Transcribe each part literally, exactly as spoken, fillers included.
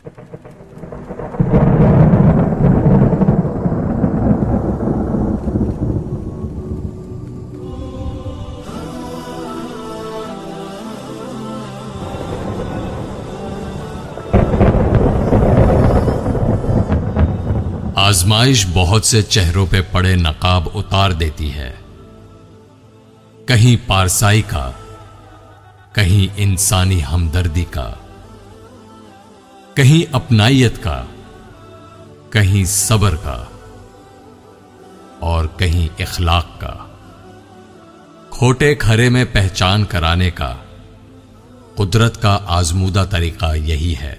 आजमाइश बहुत से चेहरों पे पड़े नकाब उतार देती है, कहीं पारसाई का, कहीं इंसानी हमदर्दी का, कहीं अपनाइयत का, कहीं सब्र का और कहीं इखलाक का। खोटे खरे में पहचान कराने का कुदरत का आजमूदा तरीका यही है।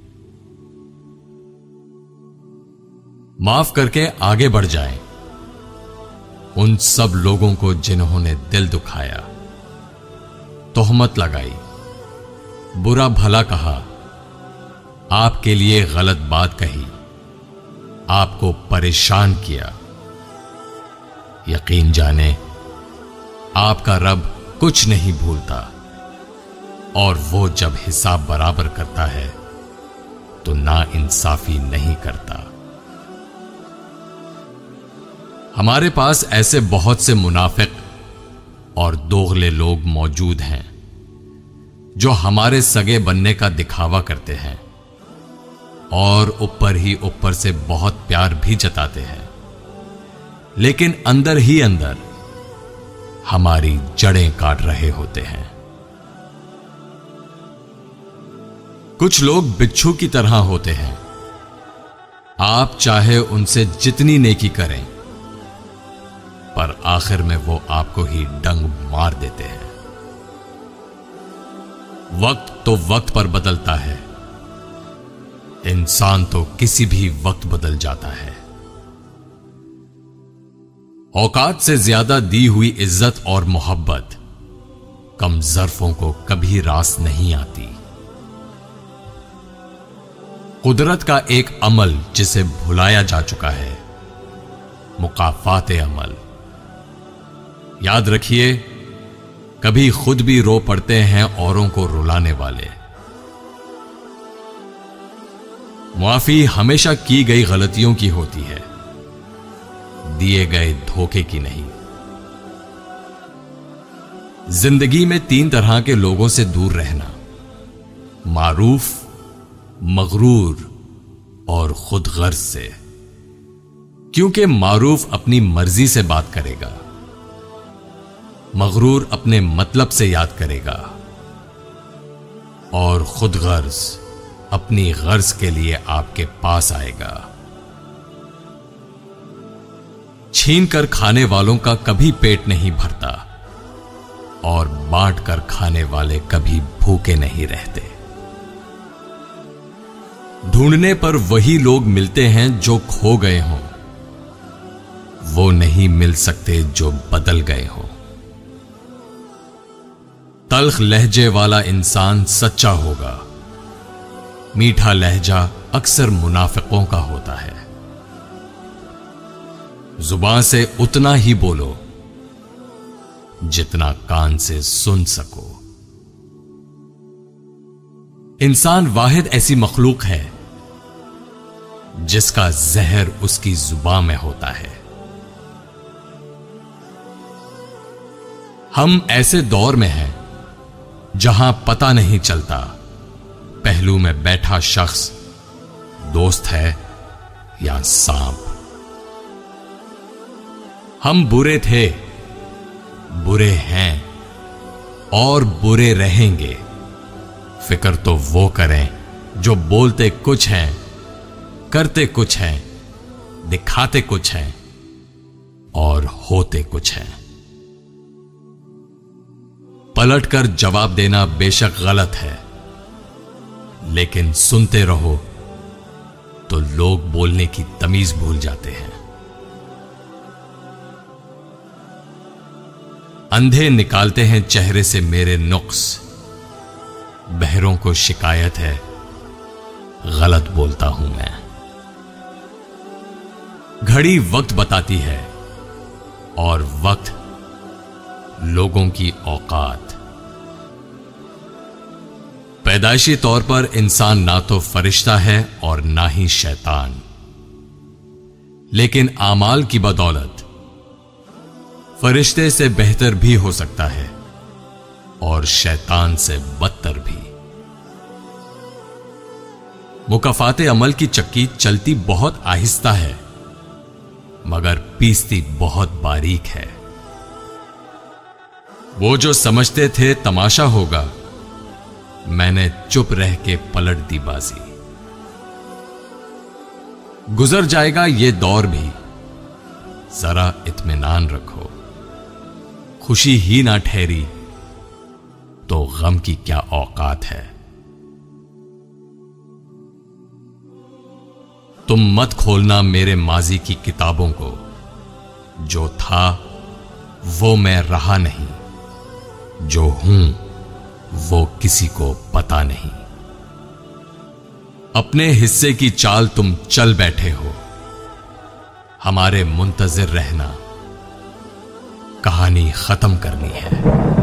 माफ करके आगे बढ़ जाएं उन सब लोगों को जिन्होंने दिल दुखाया, तोहमत लगाई, बुरा भला कहा, आपके लिए गलत बात कही, आपको परेशान किया। यकीन जाने आपका रब कुछ नहीं भूलता और वो जब हिसाब बराबर करता है तो नाइंसाफी नहीं करता। हमारे पास ऐसे बहुत से मुनाफिक और दोगले लोग मौजूद हैं जो हमारे सगे बनने का दिखावा करते हैं और ऊपर ही ऊपर से बहुत प्यार भी जताते हैं, लेकिन अंदर ही अंदर हमारी जड़ें काट रहे होते हैं। कुछ लोग बिच्छू की तरह होते हैं, आप चाहे उनसे जितनी नेकी करें पर आखिर में वो आपको ही डंग मार देते हैं। वक्त तो वक्त पर बदलता है, इंसान तो किसी भी वक्त बदल जाता है। औकात से ज्यादा दी हुई इज्जत और मोहब्बत कम ज़र्फों को कभी रास नहीं आती। कुदरत का एक अमल जिसे भुलाया जा चुका है, मुकाफात अमल। याद रखिए, कभी खुद भी रो पड़ते हैं औरों को रुलाने वाले। मुआफी हमेशा की गई गलतियों की होती है, दिए गए धोखे की नहीं। जिंदगी में तीन तरह के लोगों से दूर रहना, मारूफ, मगरूर और खुद गर्ज से। क्योंकि मारूफ अपनी मर्जी से बात करेगा, मगरूर अपने मतलब से याद करेगा और खुद गर्ज अपनी गर्ज के लिए आपके पास आएगा। छीन कर खाने वालों का कभी पेट नहीं भरता और बांट कर खाने वाले कभी भूखे नहीं रहते। ढूंढने पर वही लोग मिलते हैं जो खो गए हों, वो नहीं मिल सकते जो बदल गए हों। तल्ख लहजे वाला इंसान सच्चा होगा, मीठा लहजा अक्सर मुनाफिकों का होता है। जुबान से उतना ही बोलो जितना कान से सुन सको। इंसान वाहिद ऐसी मखलूक है जिसका जहर उसकी जुबान में होता है। हम ऐसे दौर में हैं जहां पता नहीं चलता पहलू में बैठा शख्स दोस्त है या सांप। हम बुरे थे, बुरे हैं और बुरे रहेंगे। फिक्र तो वो करें जो बोलते कुछ हैं, करते कुछ हैं, दिखाते कुछ हैं और होते कुछ हैं। पलटकर जवाब देना बेशक गलत है, लेकिन सुनते रहो तो लोग बोलने की तमीज भूल जाते हैं। अंधे निकालते हैं चेहरे से मेरे नुक्स, बहरों को शिकायत है गलत बोलता हूं मैं। घड़ी वक्त बताती है और वक्त लोगों की औकात। पैदाइशी तौर पर इंसान ना तो फरिश्ता है और ना ही शैतान, लेकिन आमाल की बदौलत फरिश्ते से बेहतर भी हो सकता है और शैतान से बदतर भी। मुकाफाते अमल की चक्की चलती बहुत आहिस्ता है मगर पीसती बहुत बारीक है। वो जो समझते थे तमाशा होगा, मैंने चुप रह के पलट दी बाजी। गुजर जाएगा ये दौर भी, जरा इत्मीनान रखो। खुशी ही ना ठहरी तो गम की क्या औकात है। तुम मत खोलना मेरे माजी की किताबों को, जो था वो मैं रहा नहीं, जो हूं वो किसी को पता नहीं। अपने हिस्से की चाल तुम चल बैठे हो, हमारे मुंतजिर रहना, कहानी खत्म करनी है।